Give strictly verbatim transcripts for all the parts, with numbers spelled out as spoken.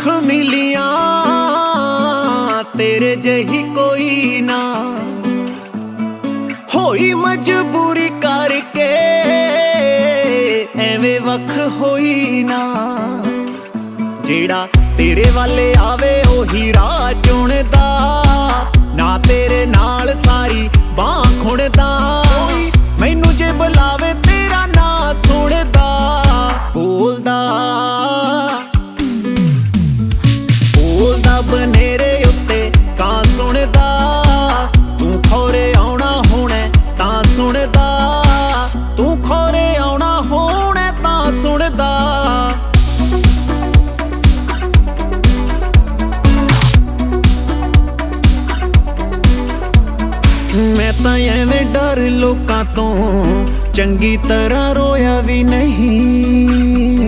ਲੱਖ ਮਿਲੀਆਂ तेरे जही कोई ना होई मजबूरी करके एवें वख होई ना जेड़ा तेरे वाले आवे ओही राह चुनदा ना तेरे नाल सारी बाह खुणदा मैनू जे बुलावे तेरा ना सुनदा बोलदा बोलदा बनेरे उत्ते तां सुनदा तू खौरे आउणा होणे तां सुनदा तू खौरे आउणा होणे तां सुनदा मैं तां एवें डर लोकां तों चंगी तरह रोया भी नहीं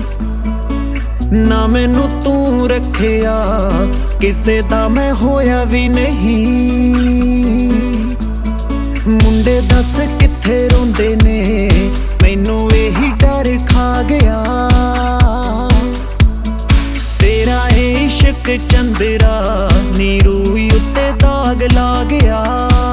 ना मैनू तू रखिया किसे दा मैं होया भी नहीं मुंडे दस किथे रोंदे ने मैनू यही डर खा गया तेरा इश्क चंदरा नी रूई उत्ते दाग ला गया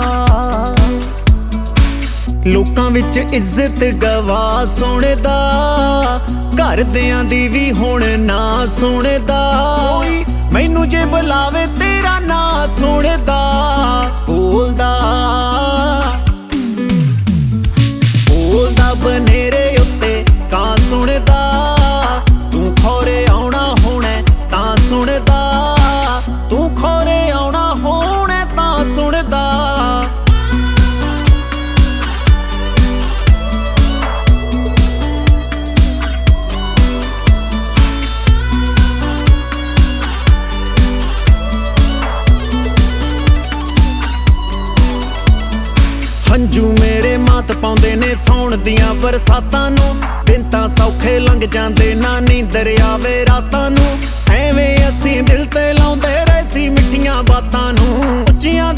लोकां विच इज्जत गवा सुनदा घरदियां दी भी हुण ना सुनदा मैनू जे बुलावे तेरा ना सुनदा बोलदा बोलदा बनेरे उत्ते तां सुनदा तू खौरे आउणा होणे तां सुनदा तू खौरे आउणा होणे तां सुनदा हंजू मेरे मात पाउंदे ने सौण दियां बरसातां नूं दिन तां सौखे लंघ जांदे ना नींदर आवे रातां नूं एवें असीं दिल ते लाउंदे रहे सी मिठियां बातां नूं। उच्चियां